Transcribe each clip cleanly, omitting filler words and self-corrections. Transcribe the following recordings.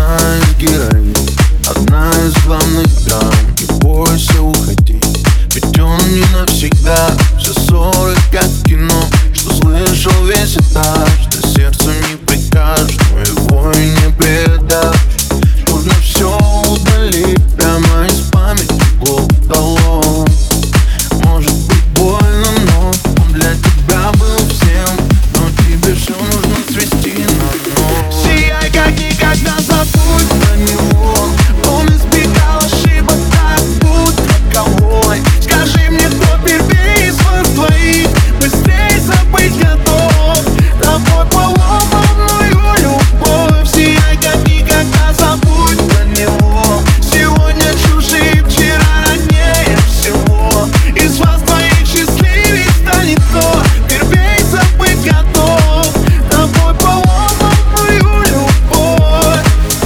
одна из героинь, одна из главных драм. Не бойся уходить, ведь он не навсегда. Все ссоры как кино, что слышал весь этаж. Ты сердцу не прикажешь, но его и не предашь. Нужно все удалить прямо из памяти глотало. Может быть больно, но он для тебя был всем. Но тебе все нужно свести на дно. Сияй как никогда, забудь про него. Он избегал ошибок, так будь роковой. Скажи мне, кто первее из вас двоих быстрее забыть готов. Тобой поломанную любовь. Сияй как никогда, забудь про него. Сегодня чужие, вчера роднее всего. Из вас двоих счастливее станет кто первее забыть готов. Тобой поломанную любовь.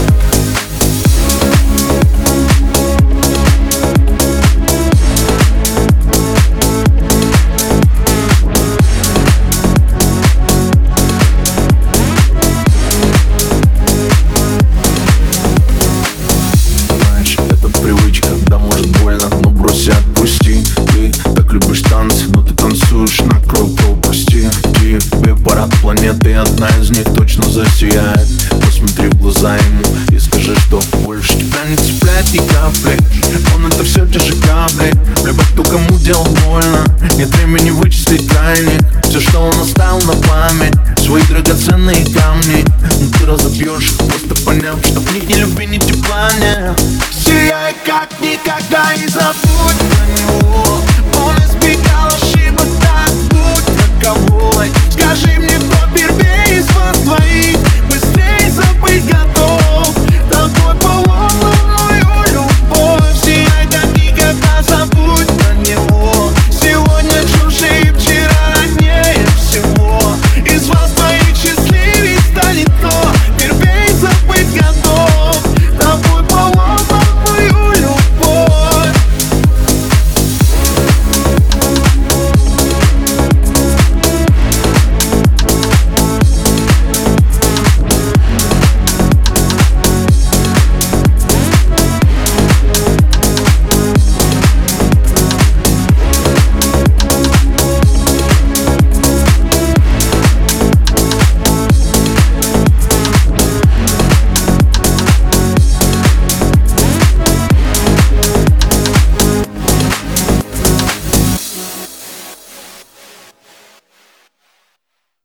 Знаешь, это привычка, да может больно, но брось и отпусти. Ты так любишь танцы, но ты танцуешь на круг, пропусти. Тебе парад планеты, одна из них точно засияет. Посмотри в глаза ему и скажи, что больше тебя не цепляет ни капли. Он это все те же капли. Любовь ту, кому делал больно. Нет времени вычислить тайник. Все, что он оставил на память, свои драгоценные камни. Но ты разобьешь, просто поняв, что в них ни любви, ни тепла нет. Сияй как никогда и забудь про него.